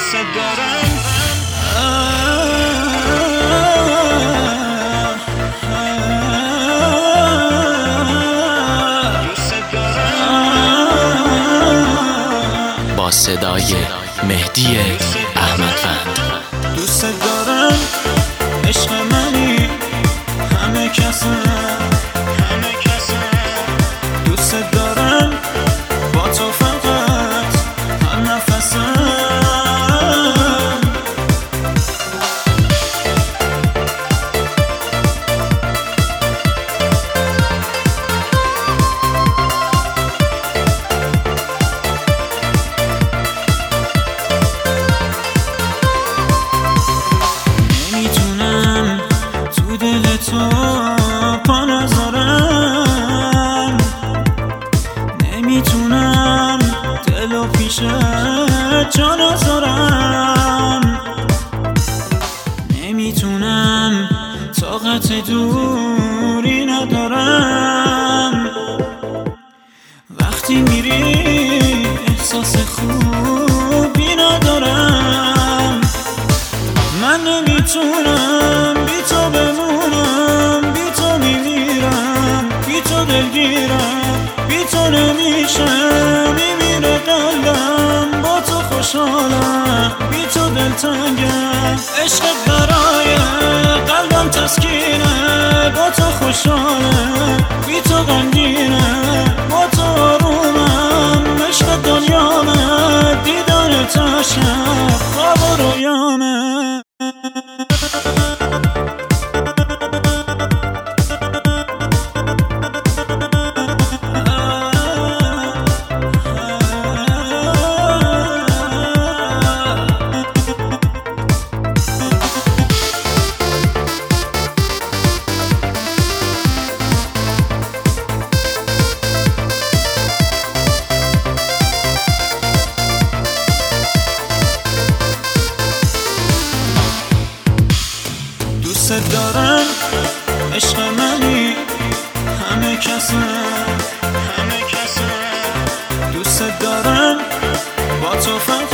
دوست دارم. با صدای مهدی احمدوند. دوست دارم، عشق منی، همه کسم دوست دارم، با تو فقط هر نفسم. نمیتونم تو دل تو پا نذارم، نمیتونم دلو پیش جا نذارم، نمیتونم طاقت دوری ندارم. وقتی میری احساس خوبی ندارم. من نمیتونم بی تو بمونم، بی تو میمیرم، بی تو دلگیرم، بی تو نمیشه میمیره قلبم. با تو خوشحالم، بی تو دلتنگم، عشق برای قلبم تسکینه. با تو خوشحالم، بی تو غمگینه، با تو آرومم. عشق دنیامه، دیدن تشم، خواب و رویامه. دوست دارم، عشق منی، همه کسم دوست دارم، با تو